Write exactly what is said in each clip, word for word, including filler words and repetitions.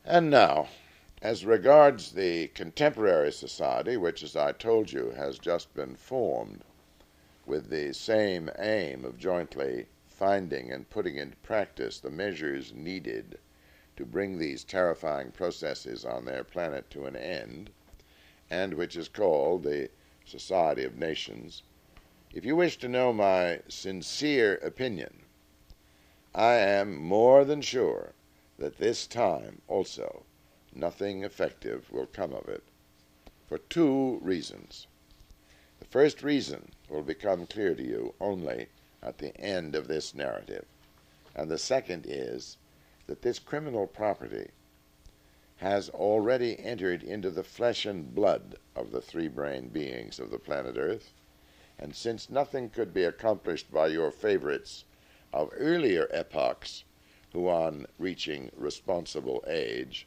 And now, as regards the contemporary society, which, as I told you, has just been formed with the same aim of jointly finding and putting into practice the measures needed to bring these terrifying processes on their planet to an end, and which is called the Society of Nations, if you wish to know my sincere opinion, I am more than sure that this time also nothing effective will come of it, for two reasons. The first reason will become clear to you only at the end of this narrative, and the second is that this criminal property has already entered into the flesh and blood of the three-brained beings of the planet Earth, and since nothing could be accomplished by your favorites of earlier epochs, who on reaching responsible age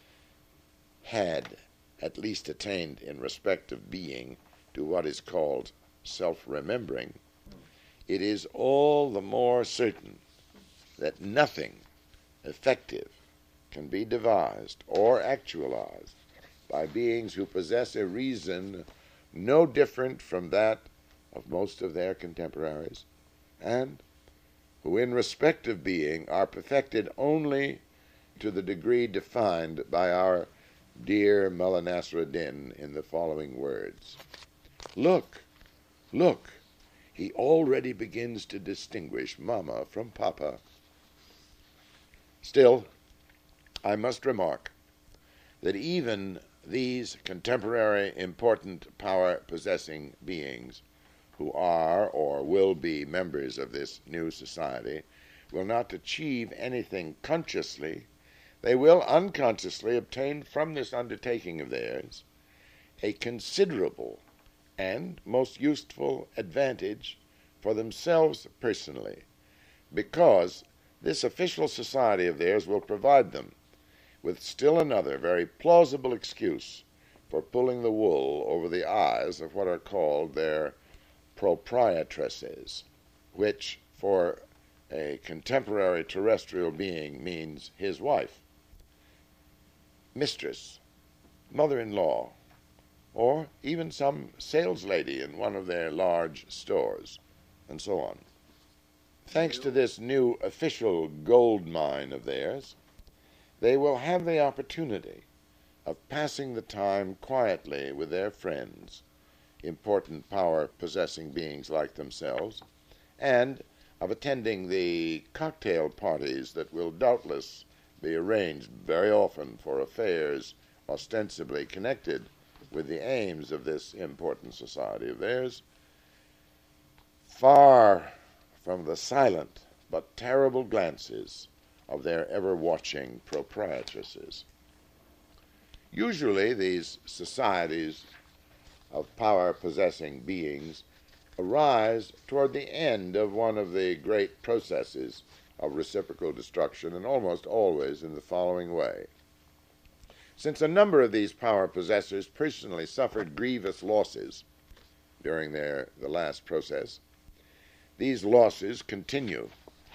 had at least attained in respect of being to what is called self-remembering, it is all the more certain that nothing effective can be devised or actualized by beings who possess a reason no different from that of most of their contemporaries, and who in respect of being are perfected only to the degree defined by our dear Mullah Nasruddin in the following words. Look, look, he already begins to distinguish Mama from Papa. Still, I must remark that even these contemporary important power-possessing beings who are or will be members of this new society will not achieve anything consciously. They will unconsciously obtain from this undertaking of theirs a considerable and most useful advantage for themselves personally, because this official society of theirs will provide them with still another very plausible excuse for pulling the wool over the eyes of what are called their proprietresses, which for a contemporary terrestrial being means his wife, mistress, mother-in-law, or even some saleslady in one of their large stores, and so on. Thanks to this new official gold mine of theirs, they will have the opportunity of passing the time quietly with their friends, important power-possessing beings like themselves, and of attending the cocktail parties that will doubtless be arranged very often for affairs ostensibly connected with the aims of this important society of theirs, far from the silent but terrible glances of their ever-watching proprietresses. Usually these societies of power-possessing beings arise toward the end of one of the great processes of reciprocal destruction, and almost always in the following way. Since a number of these power possessors personally suffered grievous losses during their the last process, these losses continue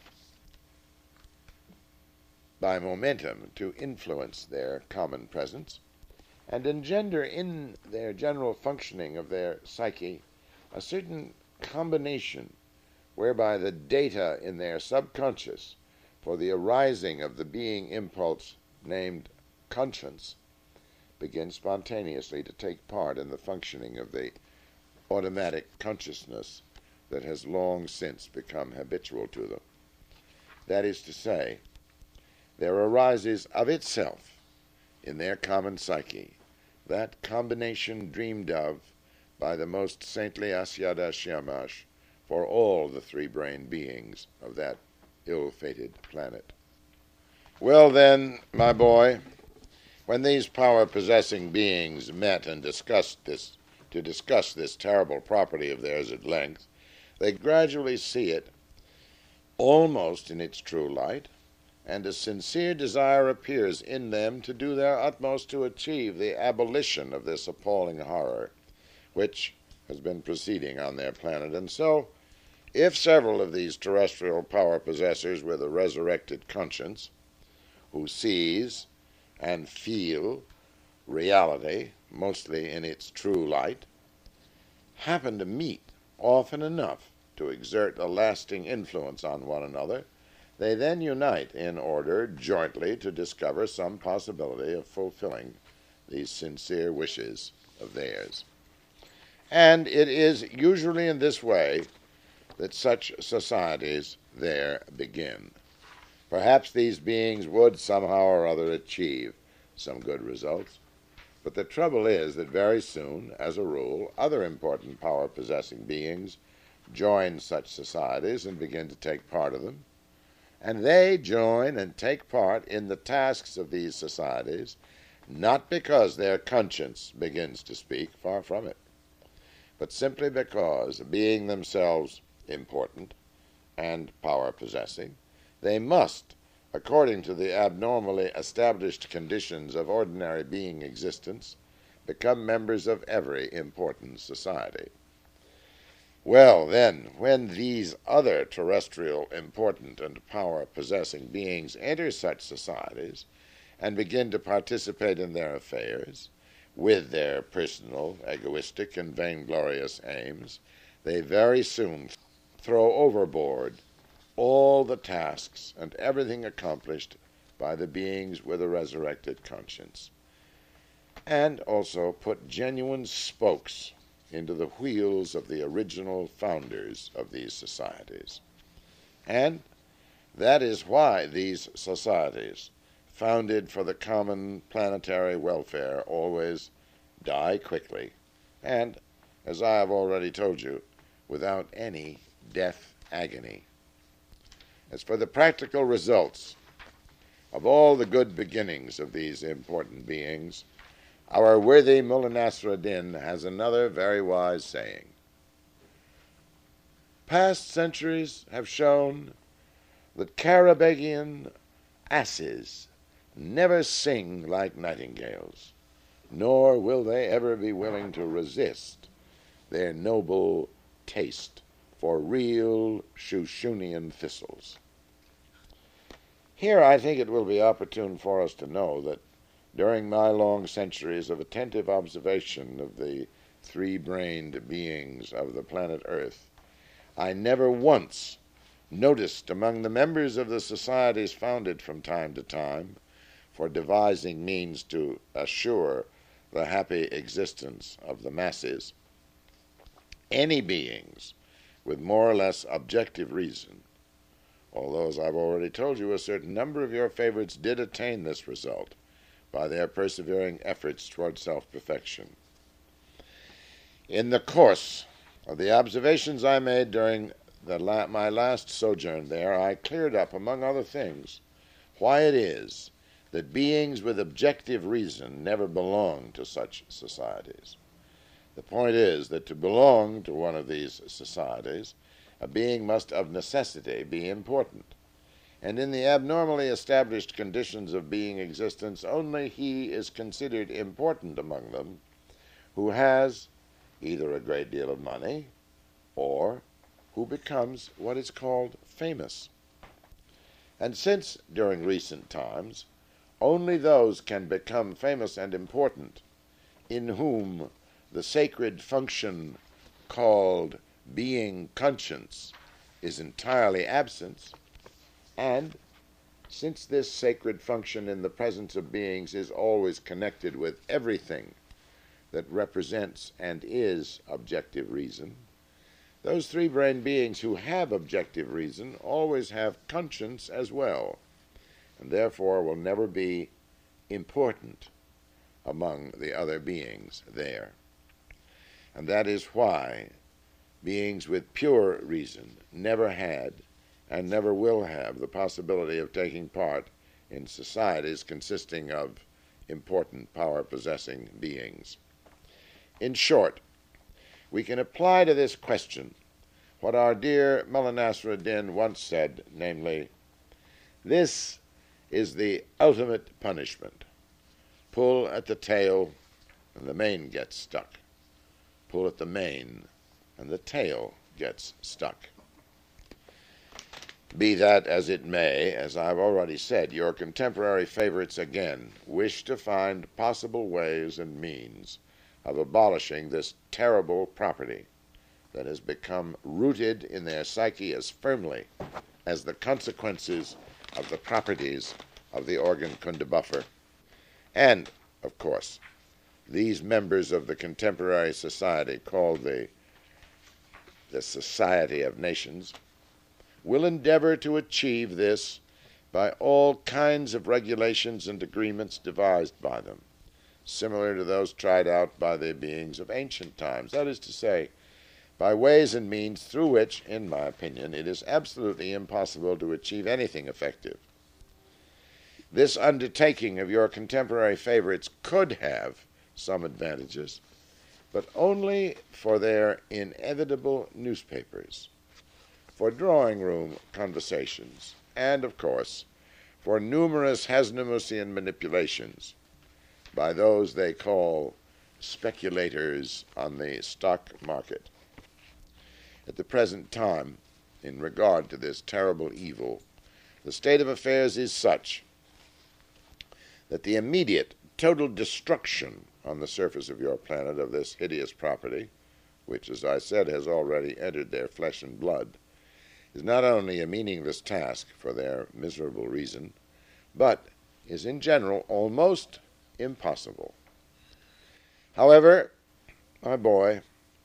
by momentum to influence their common presence and engender in their general functioning of their psyche a certain combination whereby the data in their subconscious for the arising of the being impulse named conscience begin spontaneously to take part in the functioning of the automatic consciousness that has long since become habitual to them. That is to say, there arises of itself in their common psyche that combination dreamed of by the most saintly Asyada Shamash for all the three-brained beings of that ill-fated planet. Well then, my boy, when these power-possessing beings met and discussed this, to discuss this terrible property of theirs at length, they gradually see it almost in its true light, and a sincere desire appears in them to do their utmost to achieve the abolition of this appalling horror, which has been proceeding on their planet. And so, if several of these terrestrial power possessors with a resurrected conscience, who sees and feel reality, mostly in its true light, happen to meet often enough to exert a lasting influence on one another, they then unite in order jointly to discover some possibility of fulfilling these sincere wishes of theirs. And it is usually in this way that such societies there begin. Perhaps these beings would somehow or other achieve some good results, but the trouble is that very soon, as a rule, other important power-possessing beings join such societies and begin to take part of them, and they join and take part in the tasks of these societies, not because their conscience begins to speak, far from it, but simply because, being themselves important and power-possessing, they must, according to the abnormally established conditions of ordinary being existence, become members of every important society. Well, then, when these other terrestrial important and power-possessing beings enter such societies and begin to participate in their affairs, with their personal, egoistic, and vainglorious aims, they very soon throw overboard all the tasks and everything accomplished by the beings with a resurrected conscience, and also put genuine spokes into the wheels of the original founders of these societies. And that is why these societies, founded for the common planetary welfare, always die quickly, and, as I have already told you, without any death agony. As for the practical results of all the good beginnings of these important beings, our worthy Mullah Nasr ad-Din has another very wise saying. Past centuries have shown that Karabegian asses never sing like nightingales, nor will they ever be willing to resist their noble taste for real Shusunian thistles. Here I think it will be opportune for us to know that during my long centuries of attentive observation of the three-brained beings of the planet Earth, I never once noticed among the members of the societies founded from time to time for devising means to assure the happy existence of the masses any beings with more or less objective reason, although, as I've already told you, a certain number of your favorites did attain this result by their persevering efforts toward self-perfection. In the course of the observations I made during the la my last sojourn there, I cleared up, among other things, why it is that beings with objective reason never belong to such societies. The point is that to belong to one of these societies, a being must of necessity be important. And in the abnormally established conditions of being existence, only he is considered important among them who has either a great deal of money or who becomes what is called famous. And since, during recent times, only those can become famous and important in whom the sacred function called being conscience is entirely absent, and since this sacred function in the presence of beings is always connected with everything that represents and is objective reason, those three-brained beings who have objective reason always have conscience as well, and therefore will never be important among the other beings there. And that is why beings with pure reason never had and never will have the possibility of taking part in societies consisting of important power-possessing beings. In short, we can apply to this question what our dear Mullah Nasr ad-Din once said, namely, this is the ultimate punishment. Pull at the tail and the mane gets stuck. Pull at the mane and the tail gets stuck. Be that as it may, as I've already said, your contemporary favorites again wish to find possible ways and means of abolishing this terrible property that has become rooted in their psyche as firmly as the consequences of the properties of the organ Kundabuffer. And, of course, these members of the contemporary society called the, the Society of Nations will endeavor to achieve this by all kinds of regulations and agreements devised by them, similar to those tried out by the beings of ancient times. That is to say, by ways and means through which, in my opinion, it is absolutely impossible to achieve anything effective. This undertaking of your contemporary favorites could have some advantages, but only for their inevitable newspapers, for drawing-room conversations, and, of course, for numerous Hasnamusian manipulations by those they call speculators on the stock market. At the present time, in regard to this terrible evil, the state of affairs is such that the immediate total destruction on the surface of your planet of this hideous property, which, as I said, has already entered their flesh and blood, is not only a meaningless task for their miserable reason, but is in general almost impossible. However, my boy,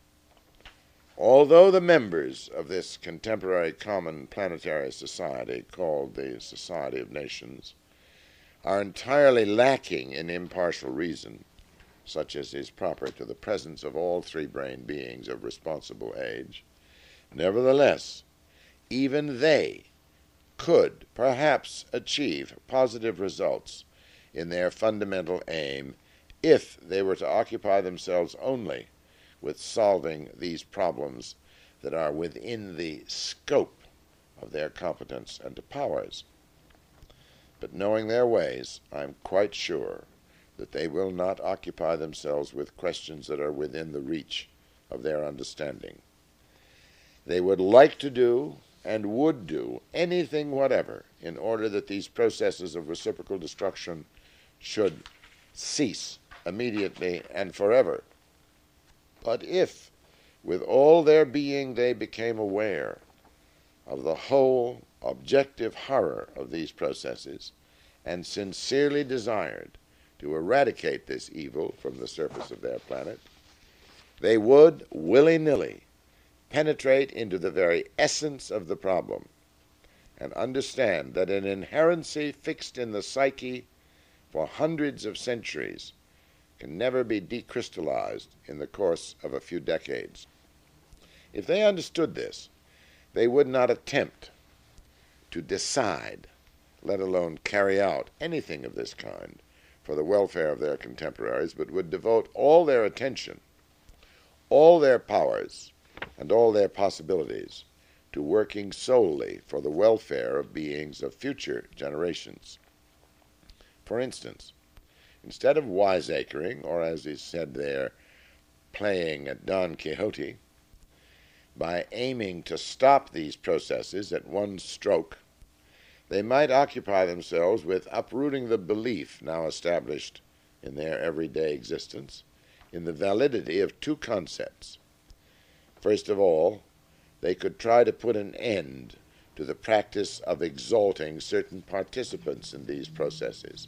although the members of this contemporary common planetary society called the Society of Nations are entirely lacking in impartial reason, such as is proper to the presence of all three-brained beings of responsible age, nevertheless, even they could perhaps achieve positive results in their fundamental aim if they were to occupy themselves only with solving these problems that are within the scope of their competence and powers. But knowing their ways, I'm quite sure that they will not occupy themselves with questions that are within the reach of their understanding. They would like to do and would do anything whatever in order that these processes of reciprocal destruction should cease immediately and forever. But if, with all their being, they became aware of the whole objective horror of these processes and sincerely desired to eradicate this evil from the surface of their planet, they would, willy-nilly, penetrate into the very essence of the problem and understand that an inherency fixed in the psyche for hundreds of centuries can never be decrystallized in the course of a few decades. If they understood this, they would not attempt to decide, let alone carry out, anything of this kind for the welfare of their contemporaries, but would devote all their attention, all their powers, and all their possibilities to working solely for the welfare of beings of future generations. For instance, instead of wiseacring, or as is said there, playing at Don Quixote, by aiming to stop these processes at one stroke, they might occupy themselves with uprooting the belief now established in their everyday existence in the validity of two concepts. First of all, they could try to put an end to the practice of exalting certain participants in these processes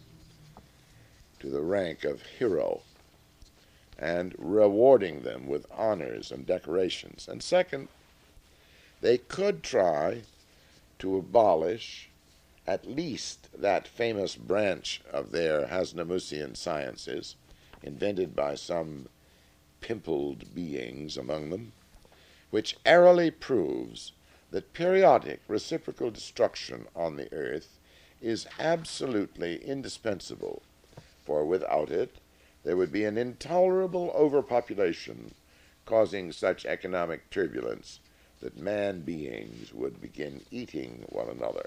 to the rank of hero and rewarding them with honors and decorations. And second, they could try to abolish at least that famous branch of their Hasnamusian sciences, invented by some pimpled beings among them, which airily proves that periodic reciprocal destruction on the earth is absolutely indispensable, for without it there would be an intolerable overpopulation causing such economic turbulence that man beings would begin eating one another.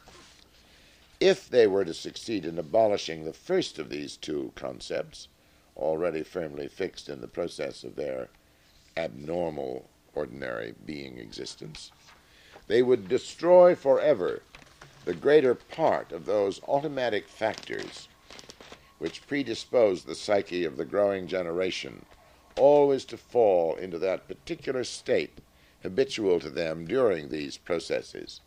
If they were to succeed in abolishing the first of these two concepts, already firmly fixed in the process of their abnormal ordinary being existence, they would destroy forever the greater part of those automatic factors which predispose the psyche of the growing generation always to fall into that particular state habitual to them during these processes.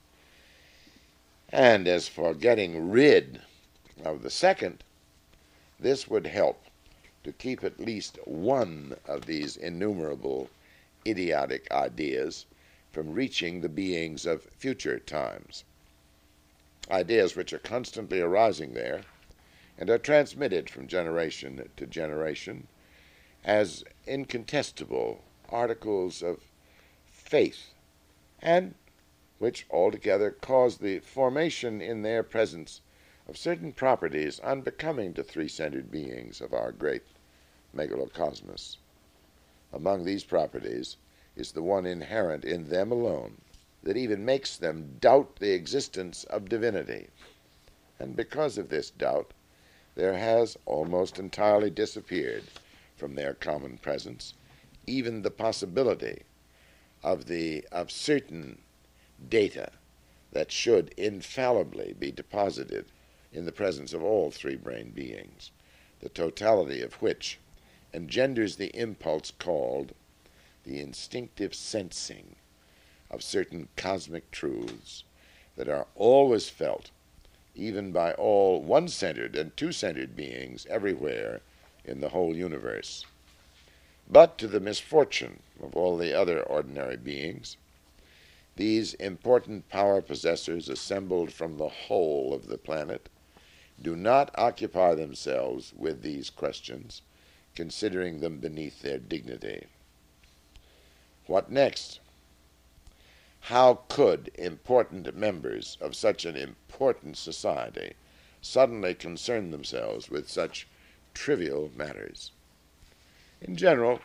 And as for getting rid of the second, this would help to keep at least one of these innumerable idiotic ideas from reaching the beings of future times, ideas which are constantly arising there and are transmitted from generation to generation as incontestable articles of faith, and which altogether cause the formation in their presence of certain properties unbecoming to three-centered beings of our great megalocosmos. Among these properties is the one inherent in them alone that even makes them doubt the existence of divinity. And because of this doubt, there has almost entirely disappeared from their common presence even the possibility of the of certain data that should infallibly be deposited in the presence of all three-brained beings, the totality of which engenders the impulse called the instinctive sensing of certain cosmic truths that are always felt even by all one-centered and two-centered beings everywhere in the whole universe. But to the misfortune of all the other ordinary beings, these important power possessors assembled from the whole of the planet do not occupy themselves with these questions, considering them beneath their dignity. What next? How could important members of such an important society suddenly concern themselves with such trivial matters? In general,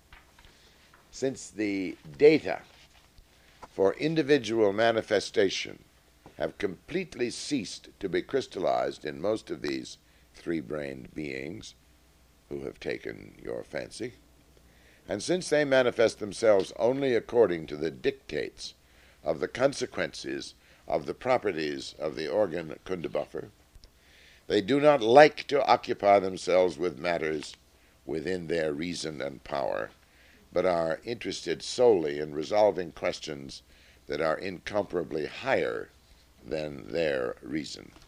since the data for individual manifestation have completely ceased to be crystallized in most of these three-brained beings who have taken your fancy, and since they manifest themselves only according to the dictates of the consequences of the properties of the organ Kundabuffer, they do not like to occupy themselves with matters within their reason and power, but are interested solely in resolving questions that are incomparably higher than their reason.